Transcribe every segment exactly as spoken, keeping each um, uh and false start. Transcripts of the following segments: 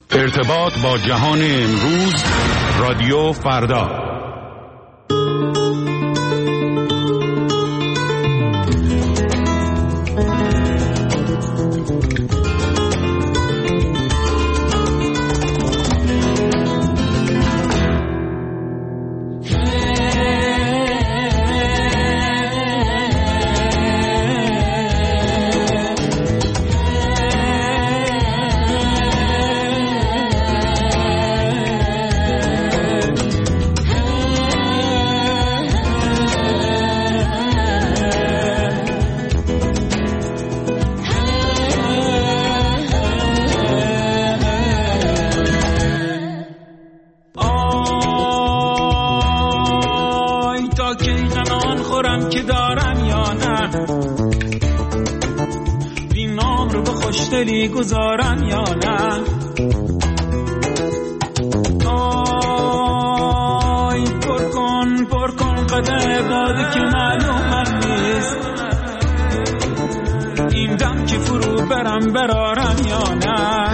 ارتباط با جهان امروز، رادیو فردا. گذارم یا نه؟ آی پر کن پر کن قدر داده که معلومم نیست این دم که فرو برم برارم یا نه؟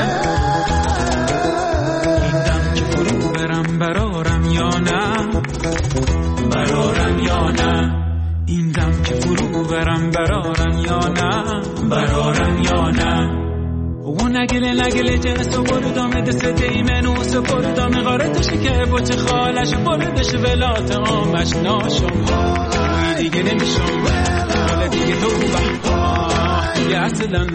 این دم که فرو برم برارم یا نه؟ برارم یا نه؟ این دم که فرو برم برارم یا نه؟ برارم یا نه؟ و نگله نگله جنس و بردامه دست دیمنوس و بردامه غارتش که بچه خالش بردش ولات آمش ناشم روی دیگه نمیشم حالا دیگه تو بحبا دیگه اصلا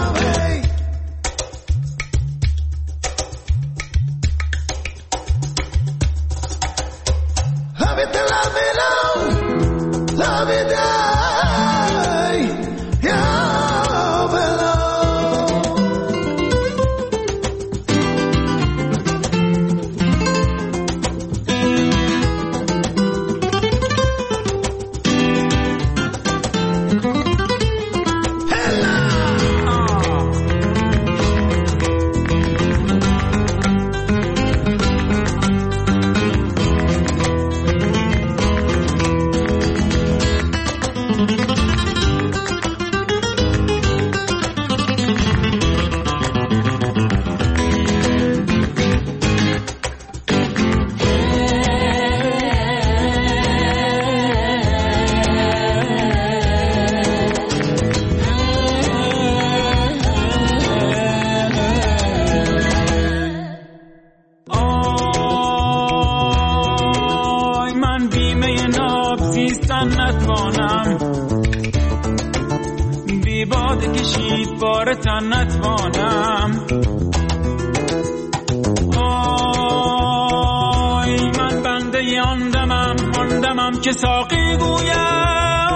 که ساقی گویم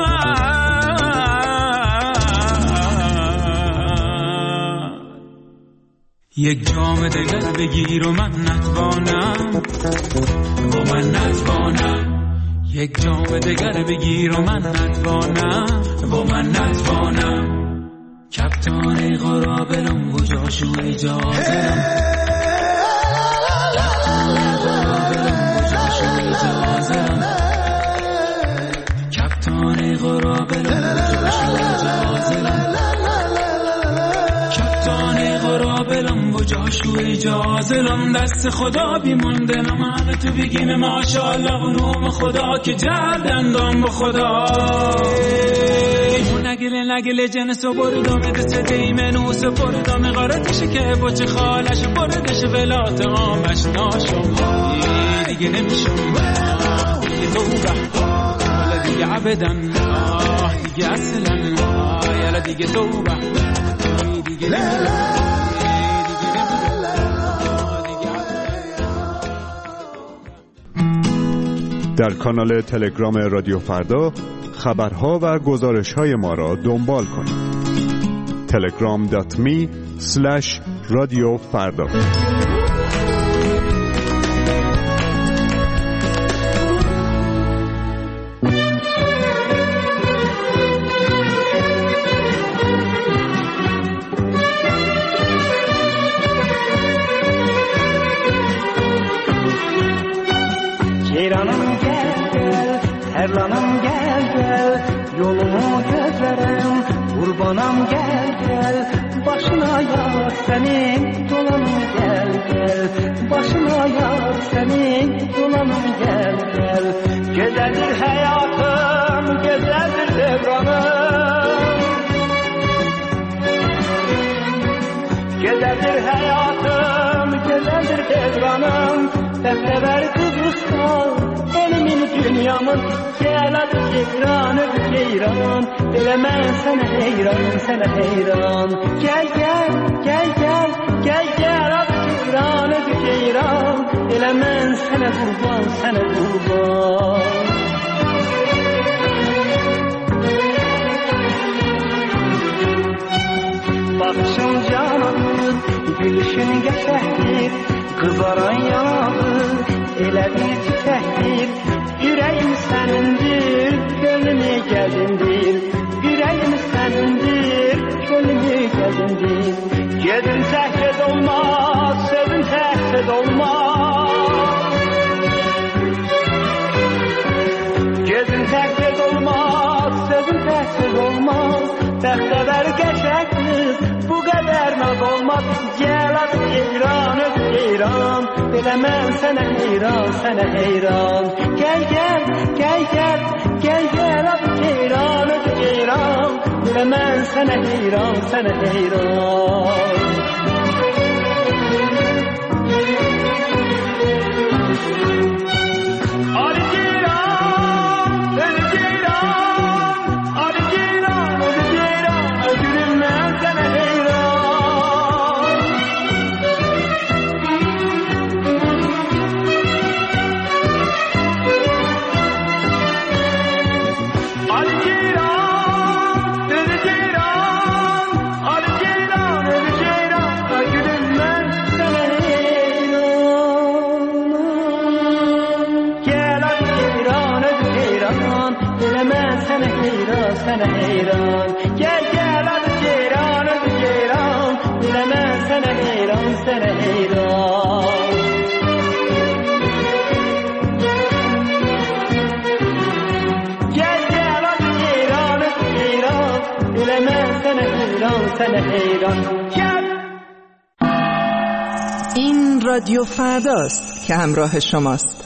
یک جام دگر بگیر و من نتوانم و من نتوانم یک جام دگر بگیر و من نتوانم و من نتوانم کپتان غرابلم و جاشو اجازه جاشو اجازه لم دست خدا بیمونده نمانه تو بگیم ماشاءالله و نوم خدا که جرد اندام با خدا و نگله نگله جنس و بردامه دست دیمنوس و بردامه غارتشه که بچه خالش بردش ولات آمش ناشم دیگه نمیشم دیگه تو بحبا حالا دیگه عبدن دیگه اصلا یالا دیگه تو بحبا دیگه نمیشم در کانال تلگرام رادیو فردا خبرها و گزارش‌های ما را دنبال کنید. تلگرام دات می اسلش رادیو فردا. Erlanım gel gel, yolumu gözlerim, kurbanım gel gel, başına yar senin dolanım gel gel. Güzeldir hayatım, güzeldir devranım. Sefrever Kıbrıs'ta elimin dünyamın. Gel adı ceyran, öbür ceyran. Dilemen sana heyran, sana heyran. Gel gel, gel gel, gel gel adı ceyran, öbür ceyran. Dilemen sana kurban, sana kurban. Bakışın cananır, gülüşün geçerdir. Kızaran yanağır, elə bir çiçəkdir. Yüreğim sənindir, gönlümü gəzindir. Yüreğim sənindir, gönlümü gəzindir. Gedin təhked olmaz, sözün təhked olmaz. Gedin təhked olmaz, sözün təhked olmaz. Bəxtəvər qəşəng qız, bu qədər naz olmaz. Gəl adı ceyran, öbür ceyran. Belə mən sənə heyran, sənə heyran. Gəl, gəl, gəl, gəl, gəl, gəl adı ceyran, öbür ceyran. Belə mən sənə heyran, sənə heyran. Sənə heyran, gəl gəl adı ceyran, öbür ceyran. Biləmən sənə heyran, sənə heyran. Gəl gəl adı ceyran, öbür ceyran. Biləmən sənə heyran, sənə heyran. Gəl. این رادیو فرداست که همراه شماست.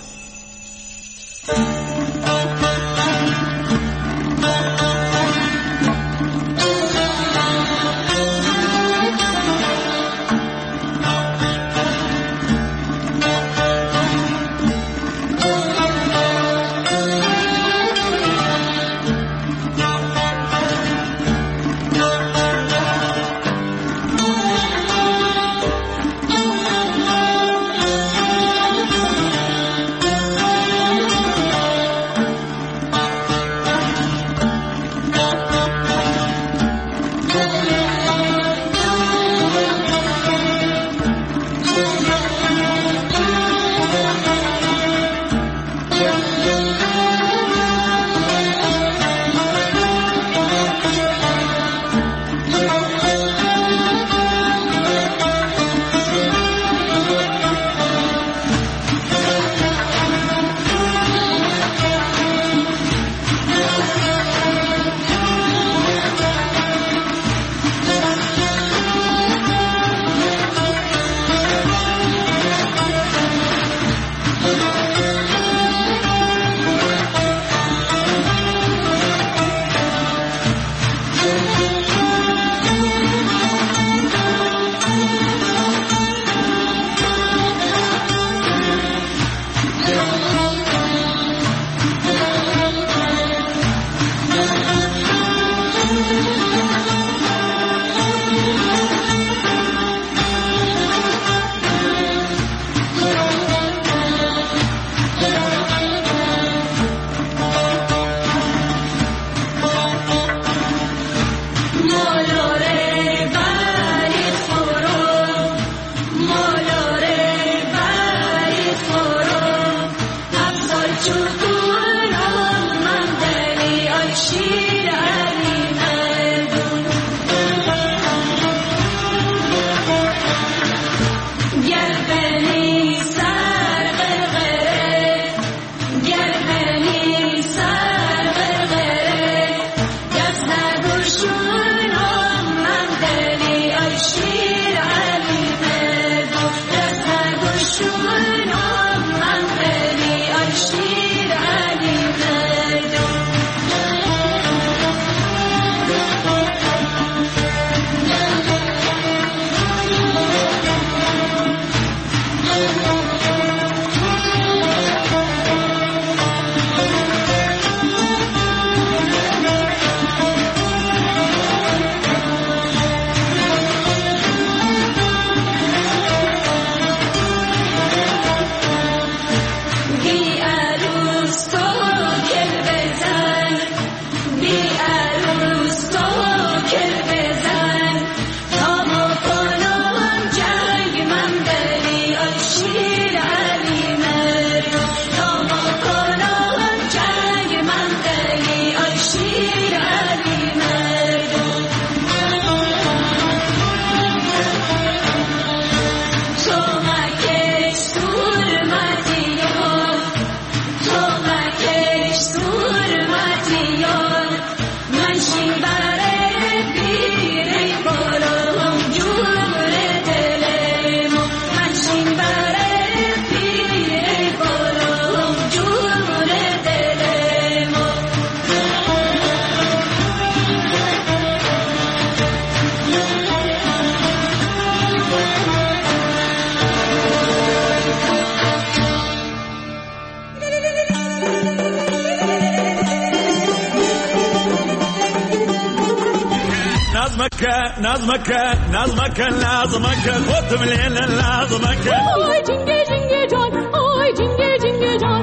نظمك نظمك نظمك خودم لیل نظمک آی جنگه جنگه جان آی جنگه جنگه جان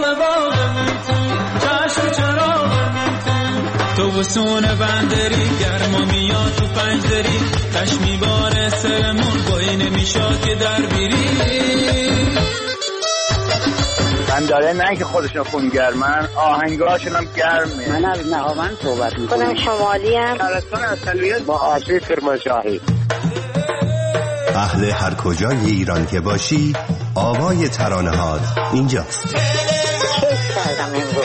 چشم چراغ تو بسون بندری گرما میاد تو پنجدری تشمی بار سرمون بایی نمیشاد که در بیری من داره نه که خودشون خونگرمن آهنگاشون هم گرمه. من از نهاوند صحبت میکنم. خودم شمالی هم شهرستان اصلیت با آسی کرمانشاهی. اهل هر کجای ایران که باشی آوای ترانه هات اینجاست. کیف کردم امروز.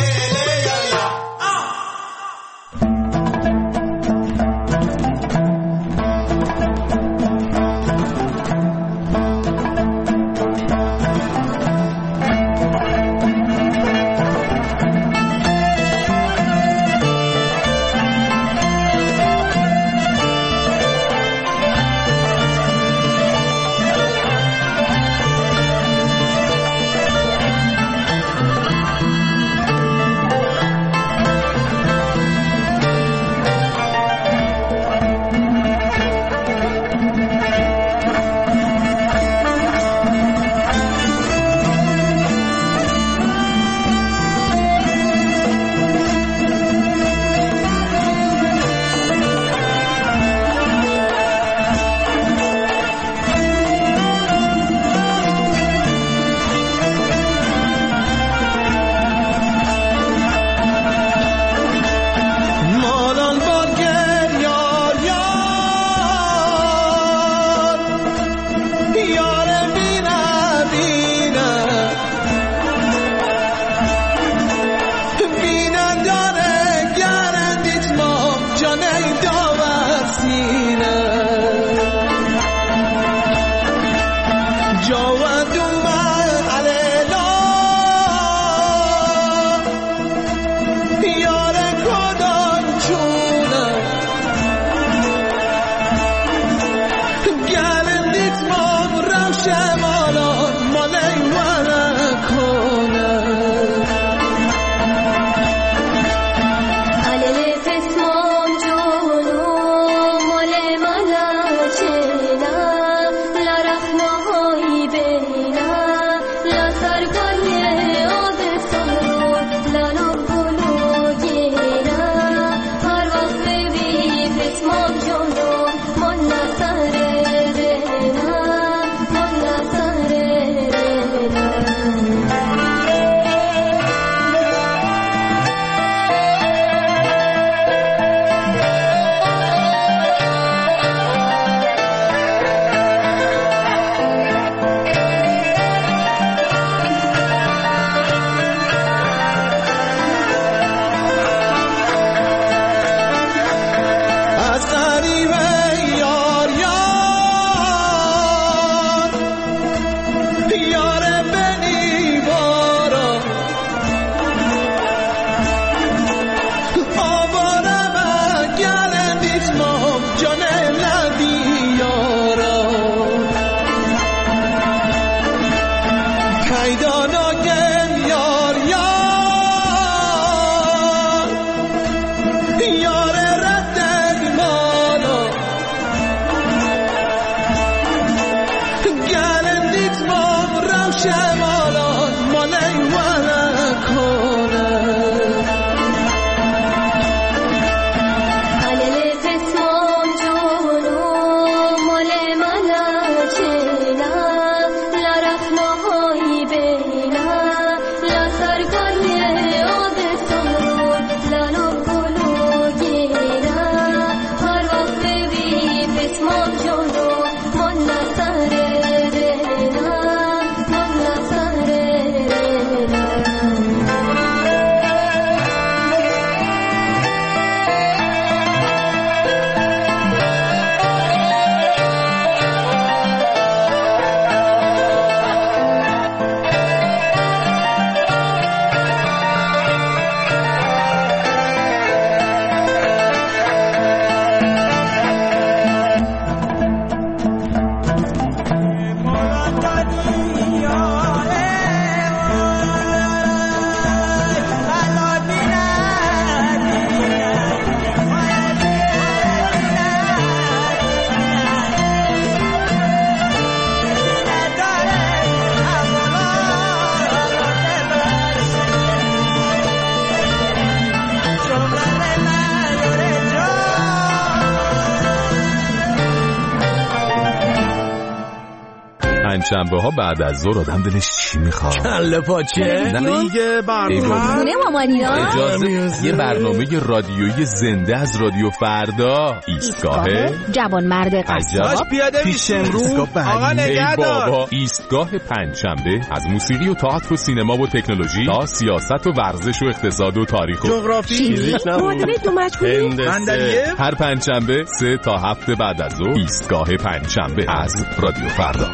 پنجشنبه ها بعد از ظهر آدم دلش چی میخواد؟ کله پاچه. نه دیگه برنامه خونه مامانینا. اجازه یه برنامه رادیویی زنده از رادیو فردا. ایستگاه جوانمرد قصاب. پیاده میشه امروز. آقا نگهدار. بابا ایستگاه پنجشنبه از موسیقی و تئاتر و سینما و تکنولوژی تا سیاست و ورزش و اقتصاد و تاریخ و جغرافی. معادله دو مجهولی. هر پنجشنبه سه تا هفته بعد از ظهر ایستگاه پنجشنبه از رادیو فردا.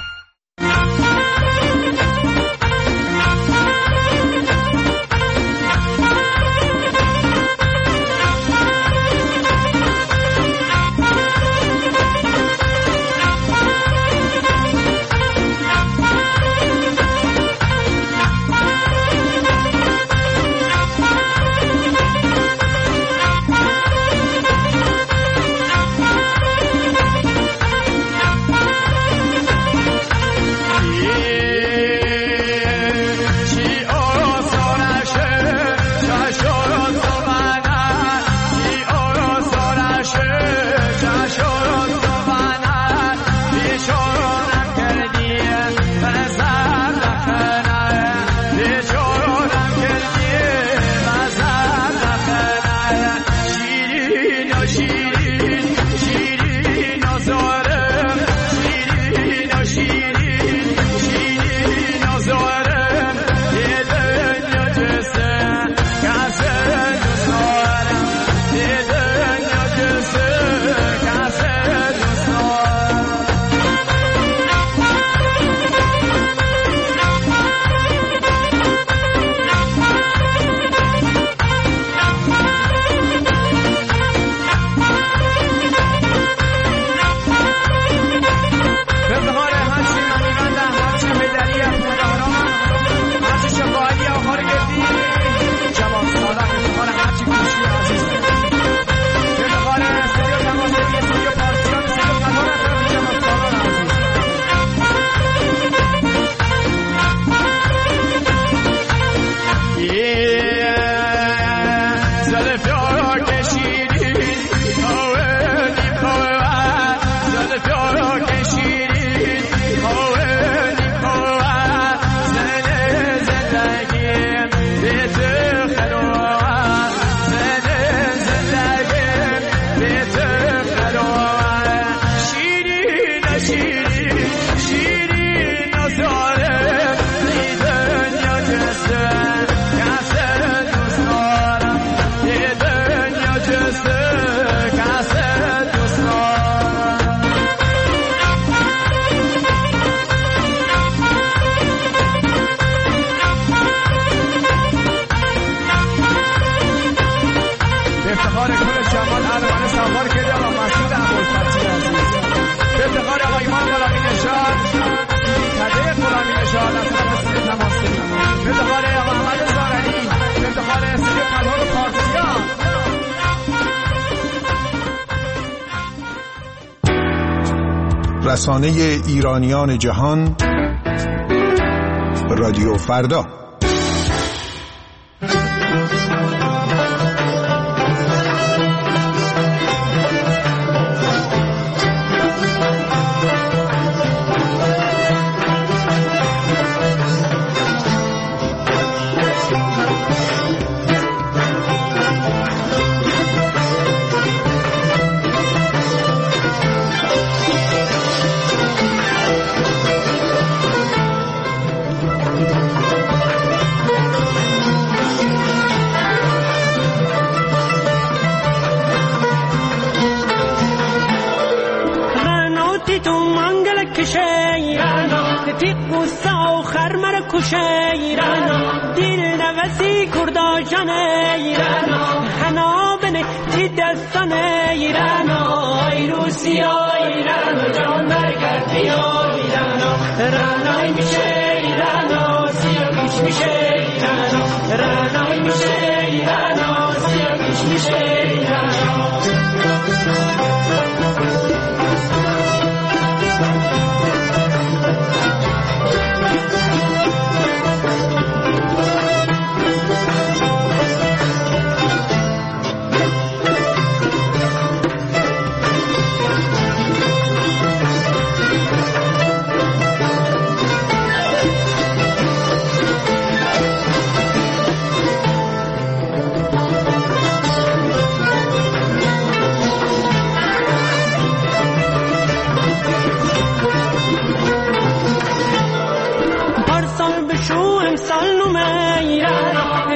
رسانه ایرانیان جهان رادیو فردا.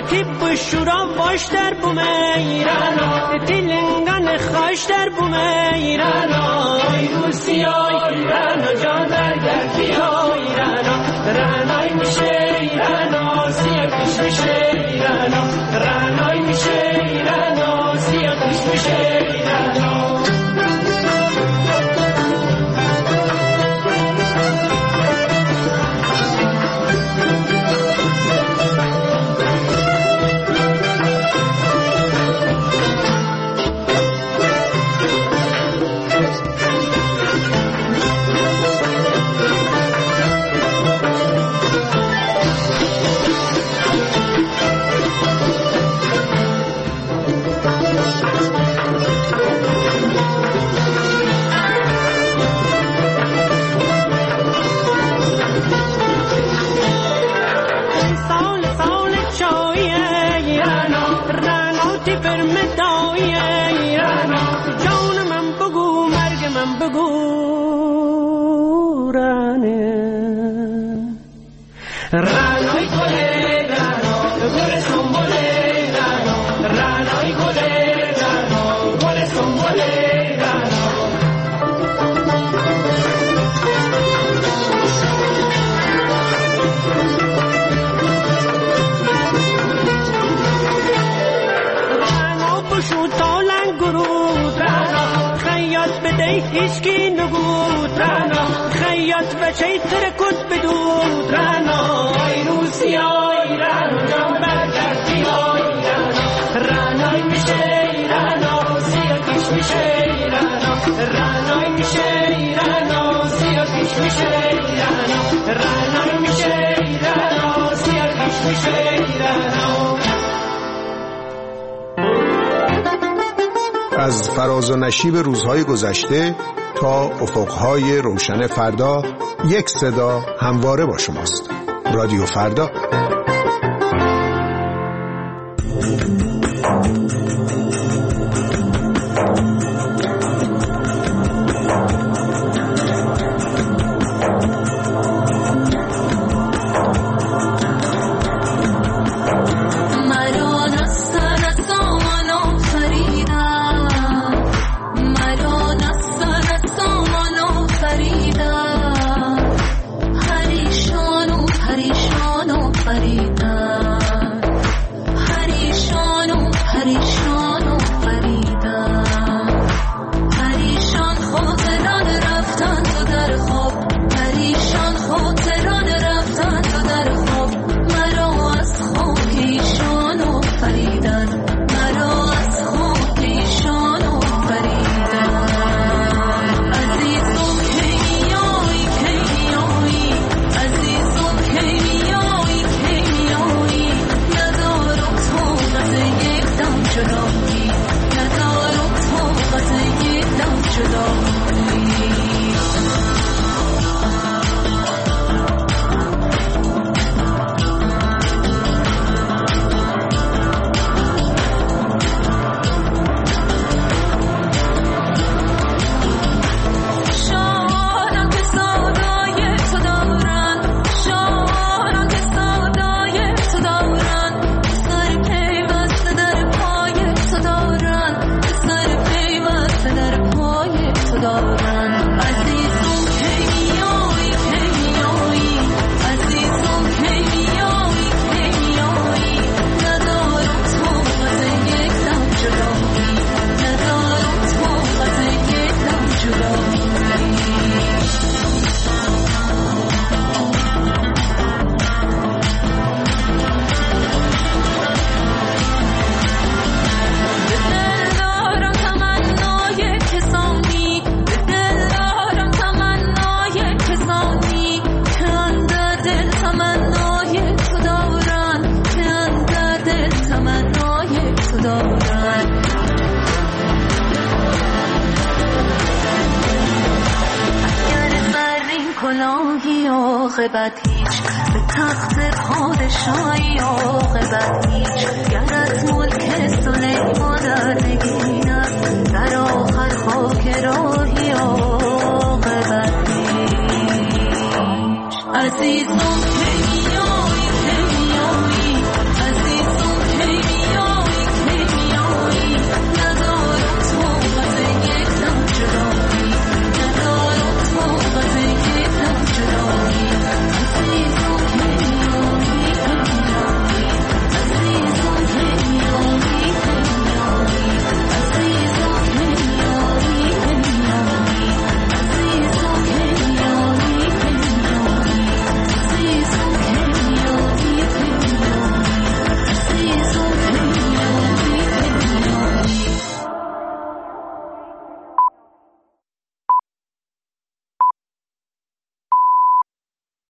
یکی بشورا باش در بومیران تیلنگان خاش در بومیران ای روسیا ایران جان برگر بیا ایران رانای میشه ایران آسیا پیش میشه ایران رانای میشه ایران آسیا پیش میشه ایران رانای گله رانو گل سنبله رانو رانای گله رانو گل سنبله رانو رانو پشو تالن گرود رانو خیاط بده هیچکی نگود رانو خیاط بچه ترکت بدود رانو ای روسیا ایران جان برگرد بیا ایران رانای میشه ایران آسیا پیش میشه ایران رانای میشه ایران آسیا پیش میشه ایران رانای میشه ایران آسیا پیش میشه ایران. از فراز و نشیب روزهای گذشته تا افقهای روشن فردا، یک صدا همواره با شماست. رادیو فردا. عاقبت هیچ به تخت پادشاهی عاقبت هیچ گرت ملک سلیمان در نگین است در آخر خاک راهی عاقبت هیچ عزیزم